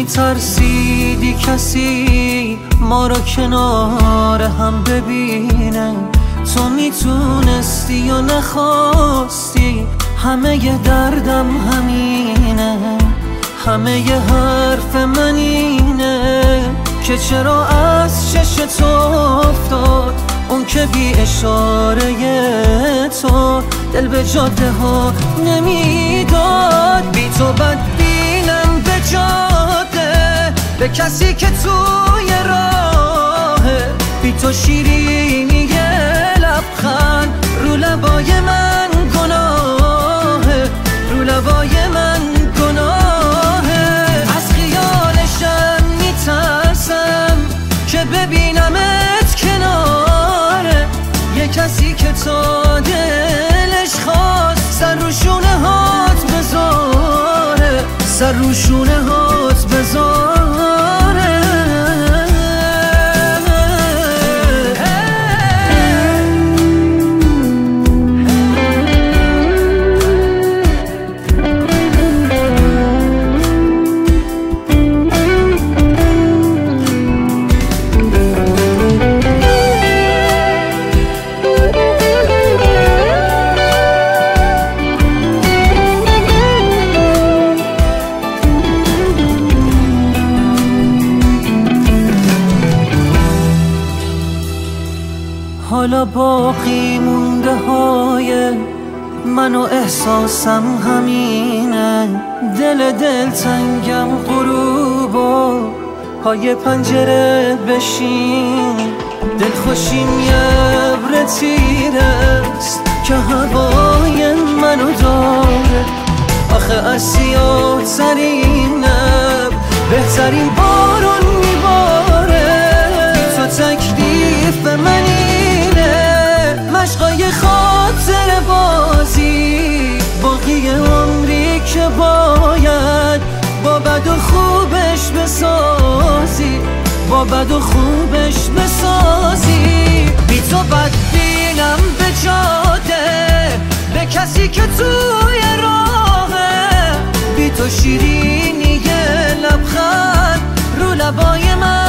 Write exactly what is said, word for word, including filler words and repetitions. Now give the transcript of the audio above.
میترسیدی کسی ما رو کنار هم ببینه، تو میتونستی یا نخواستی، همه ی دردم همینه، همه ی حرف من اینه که چرا از چش تو افتاد اون که بی اشاره تو دل به جاده ها نمیداد. بی تو بدبینم به جاده، به کسی که توی راهه، بی تو شیرینی لبخند رو لبای من گناهه، رو لبای من گناهه. از خیالشم میترسم که ببینمت کناره یه کسی که تا دلش خواست سر رو شونه هات بذاره، سر رو شونه هات بذاره. حالا باقی مونده های من و احساسم همینه، دل دل تنگم غروب و پای پنجره بشین، دل خوشیم یه ابر تیرست که هوای منو داره، آخه از سیاه ترین ابر بهترین بارون میباره. تو تکلیف منی مشقای خاطر بازی، باقی عمری که باید با بد و خوبش بسازی، با بد و خوبش بسازی. بی تو بدبینم به جاده، به کسی که توی راهه، بی تو شیرینی لبخند رو لبای من